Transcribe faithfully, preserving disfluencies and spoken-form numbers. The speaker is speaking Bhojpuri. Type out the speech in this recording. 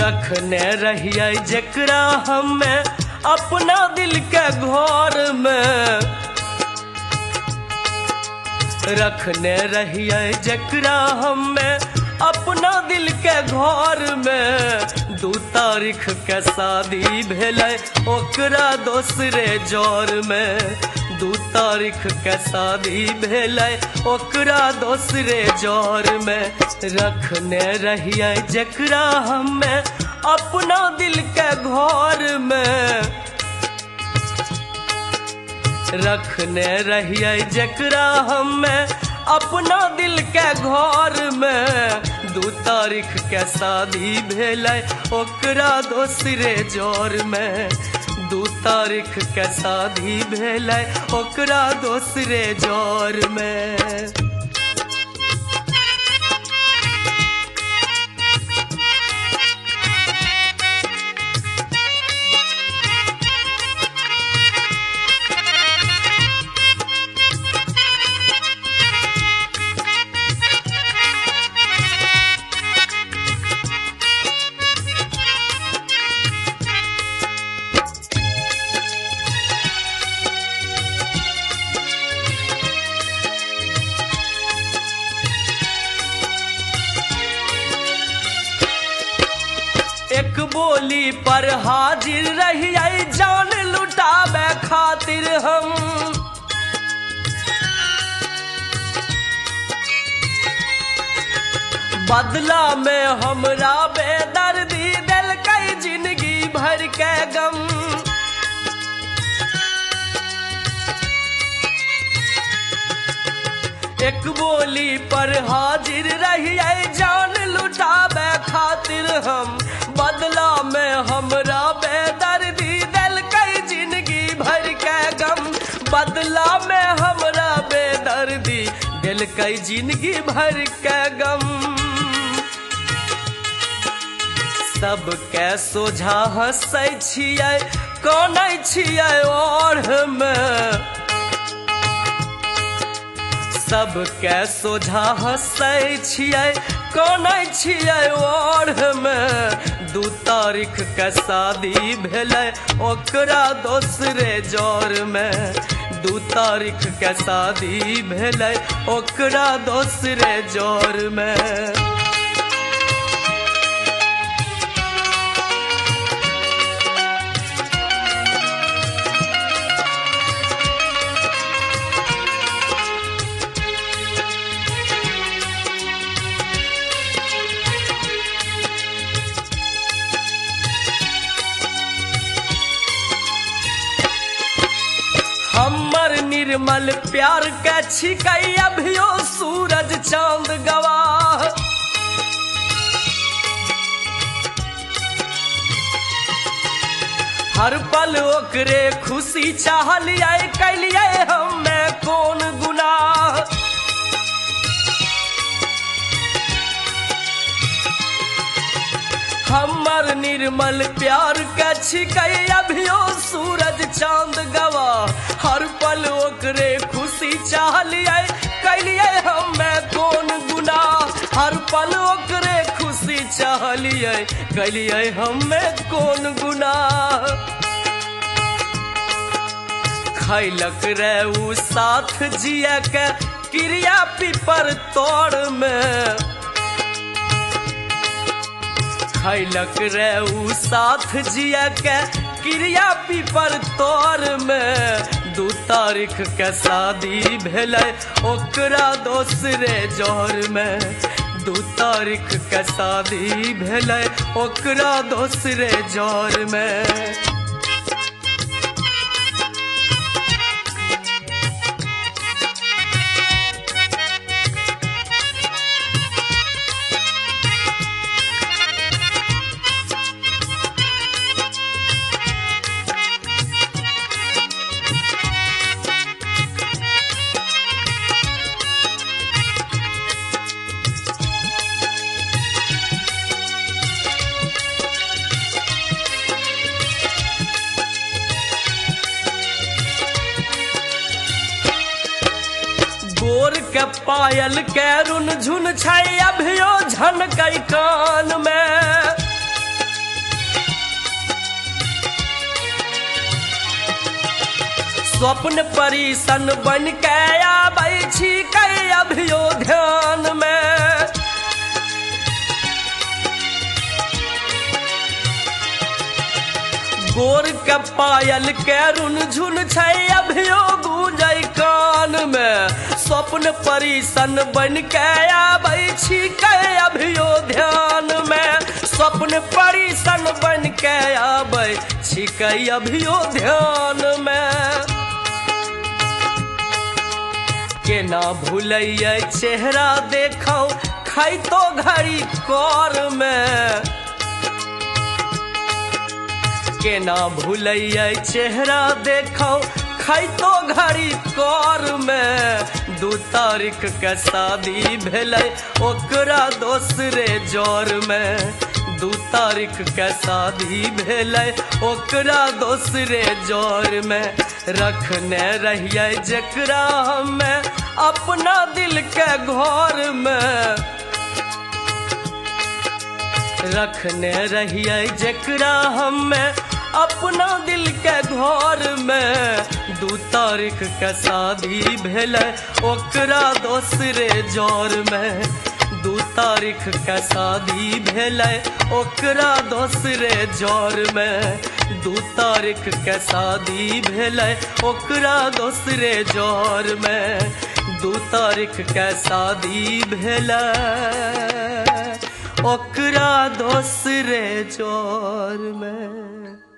रखने रहिए जकरा हमें अपना दिल के घर में, रखने रहिए जकरा हमें अपना दिल के घर में। दू तारीख के शादी भेलै ओकरा दोसरे जौर में, दू तारीख के शादी भेलै ओकरा दोसरे जौर में। रखने रहिए जकरा हमें अपना दिल के घर में, रखने रहिए जकरा हमें अपना दिल के घर में। दू तारीख के शादी भेलै ओकरा दोसरे जौर में, दू तारीख के शादी भेलै ओकरा दोसरे जौर में। एक बोली पर हाजिर रहिए जान लुटावे खातिर हम, बदला में हमरा बेदर्दी दिल कई जिंदगी भर के गम। एक बोली पर हाजिर रहिए जान लुटावे खातिर हम, बदला में हमरा बेदर्दी दिल कई जिंदगी भर के गम। बदला में हमरा बेदर्दी दिल कई जिंदगी भर के गम। सबके सोझा हंसै छियै कानै छियै ओढ़ में, सबके सोझा हंसै छियै कानै छियै ओढ़ में। दू तारीख के शादी भेलै ओकरा दोसरे जौर में, दू तारीख के शादी भेलै ओकरा दोसरे जौर में। हमर निर्मल प्यार के छिकै अभियो सूरज चांद गवाह, हर पल ओकरे खुशी चाहलिए कैलिए हमें कौन गुनाह। हमर निर्मल प्यार के छिकै अभियो सूरज चांद गवाह, हर पल ओकरे खुशी चाहलिए कैलिए हमें कौन गुनाह। हर पल ओकरे खुशी चाहलिए कैलिए हमें कौन गुनाह। खैलक रे उ साथ जिया के क्रिया पीपर तोड़ में, खैलक रे उ साथ जिया के क्रिया पीपर तोड़ में। दू तारीख के शादी भेलै ओकरा दोसरे जौर में, दू तारीख के शादी भेलै ओकरा दोसरे जौर में। गोर के पायल के रुन झुन छै अभियो झनकै कान में, स्वप्न परिसन बन के आबै छी कै अभियो ध्यान में। गोर के पायल के रुन झुन छै अभियो गूंजै कान में। स्वप्न परिसन बन के आबै छी कै अभियो ध्यान में। स्वप्न परिसन बन के आबै छी कै अभियो ध्यान में। केना भूलैयै चेहरा देखौ खैतो घड़ी कर में। केना भूलैयै चेहरा देखौ खैतो घड़ी कर में। दू तारीख के शादी भेलै ओकरा दोसरे जोर में। दू तारीख के शादी भेलै ओकरा दोसरे जोर में। रखने रहियै जकरा हमे अपना दिल के घर में। रखने रहियै जकरा हमे अपना दिल के घर में। दू तारीख के शादी भेलै ओकरा दोसरे जोर में। दू तारीख के शादी भेलै ओकरा दोसरे जोर में। दू तारीख के शादी भेलै ओकरा दोसरे जोर में। दू तारीख के शादी भेलै ओकरा दोसरे जोर में।